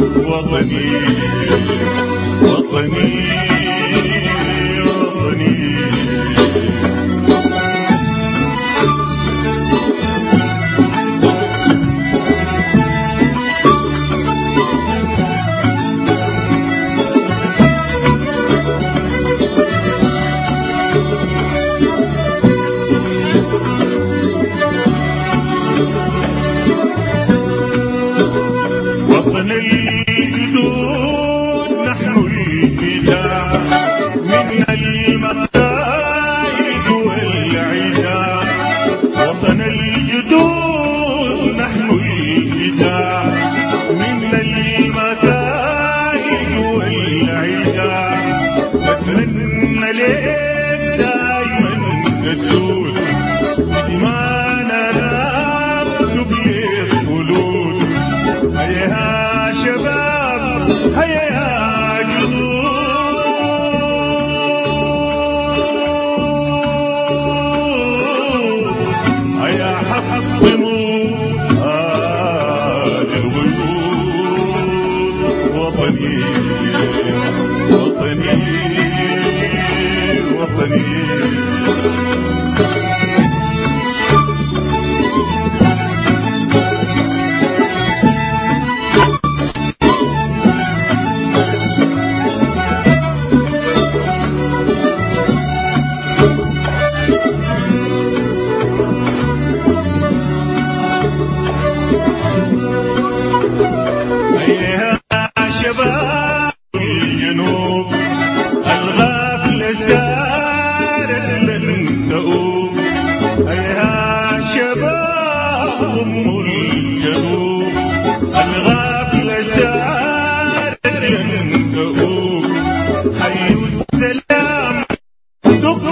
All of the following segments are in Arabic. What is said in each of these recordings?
وطني وطني وطني. وطن الجدود نحن الفداء من المكائد والعداء. وطن الجدود نحن الفداء من المكائد والعداء. نتمنى لك دائما نسود بدمانا لا تبلغ خلود. هيا يا شباب هيا يا جدود، هيا حطموا هذه الغيوب. وطني وطني وطني. شباب الجنوب الغافلة سارت لن تؤوب. يا شباب ضم الجنوب الغافلة سارت لن تؤوب. حي السلام دق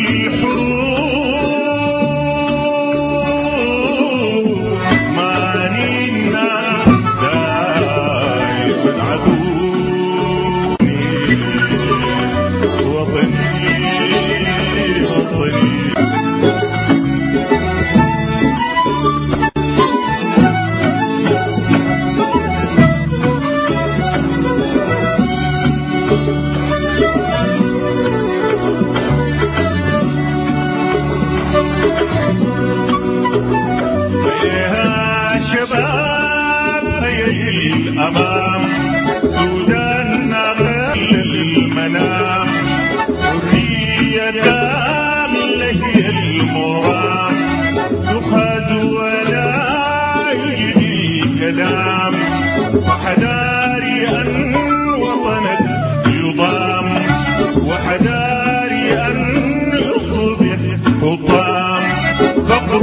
الحروب. مانينا شباب هيا للأمام. سوداننا قبل المنام. حرية كاملة هي المرام. تؤخذ ولا يجدي كلام. وحداري أن وطنك يضام. وحداري أن يصبح حطام. فقر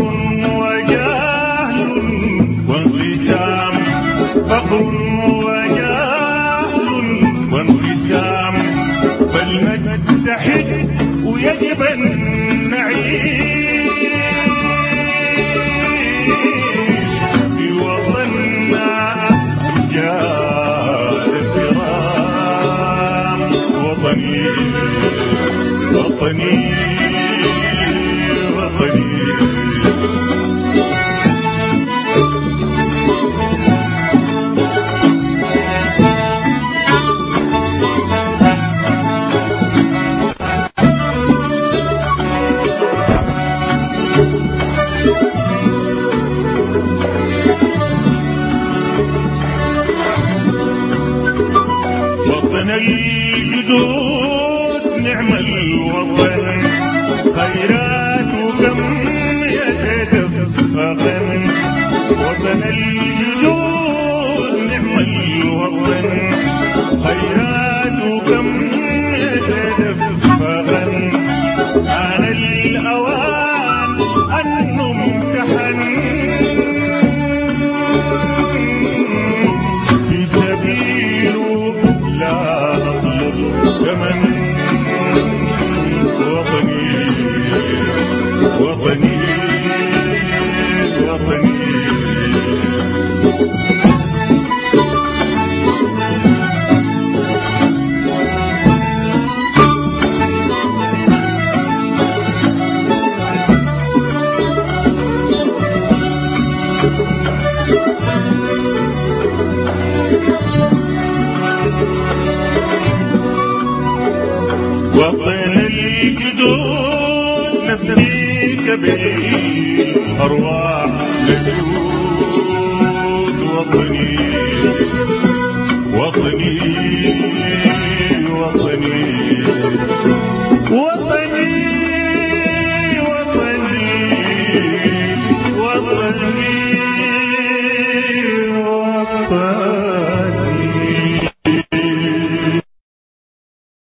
وانقسام. فقر وجهل وانقسام. فلنتحد ويجب أن نعيش في وطننا أمجاد الكرام. وطني وطني وطني. وطن الجدود نعم الوطن. خيرات كم يتدفقن. وطن الجدود نعم الوطن. خيرات كم يتدفقن. آن الأوان أن نمتحن في سبيله لا نطلب ثمن. وطني وطني وطني. وطن الجدود نفسيك بالأرواح لجود وطني وطني